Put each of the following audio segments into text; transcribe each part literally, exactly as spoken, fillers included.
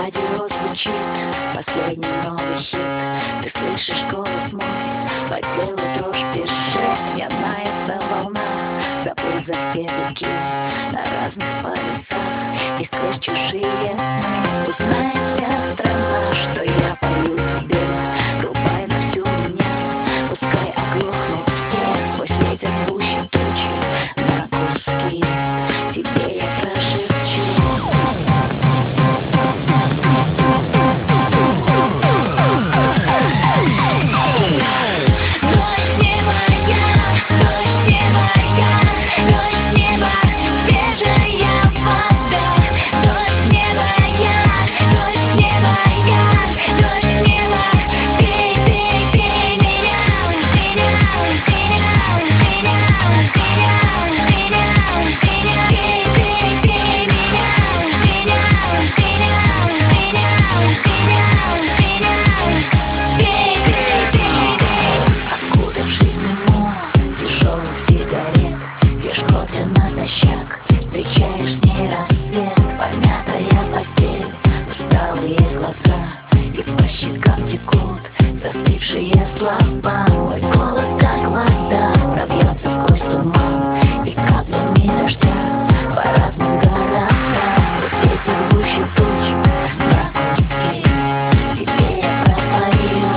радио звучит последний новый хит. Ты слышишь голос мой, по телу дрожь бежит. Сминается волна, забыв за все веки на разных полюсах. И сквозь чужие сны узнает вся страна, что я пою тебе, рубай на всю меня. Пускай оглохнут все, сквозь ветер в гуще тучи на куски. Тебе я прошепчу. Встречаешь с ней рассвет, помятая постель, усталые глаза, и по щекам текут застывшие слова. Мой голос, как вода, пробьется сквозь туман и каплями дождя по разным городам. Сквозь ветер в гуще туч на куски. Тебе я пропою.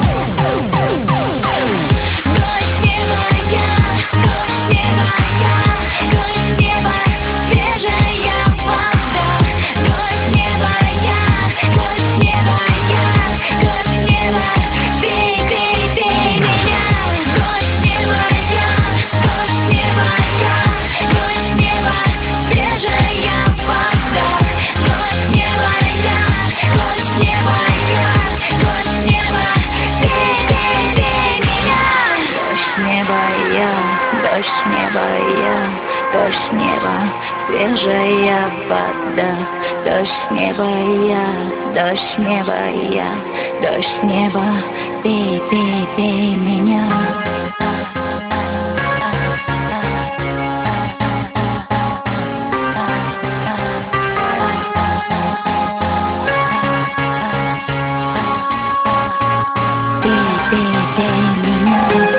Дождь с неба я, дождь с неба я, дождь с неба. Свежая вода, дождь с неба я, дождь с неба я, дождь с неба, пей, пей, пей меня. Дождь с неба я, дождь с неба я, дождь с неба, свежая вода, дождь с неба я, дождь с неба я, дождь с неба, пей, пей, пей меня. Дождь с неба я, дождь с неба я, дождь с неба, свежая вода, дождь с неба я, дождь с неба я, дождь с неба, пей, пей, пей меня. Пей, пей, пей меня.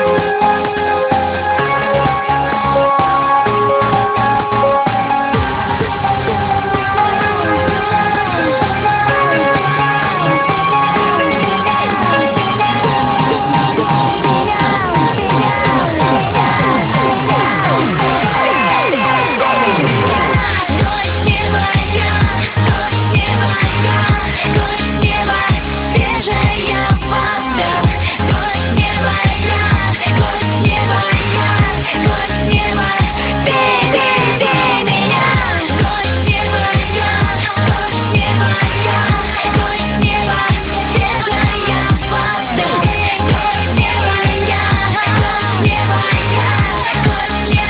С неба я, дождь с неба я, дождь с неба,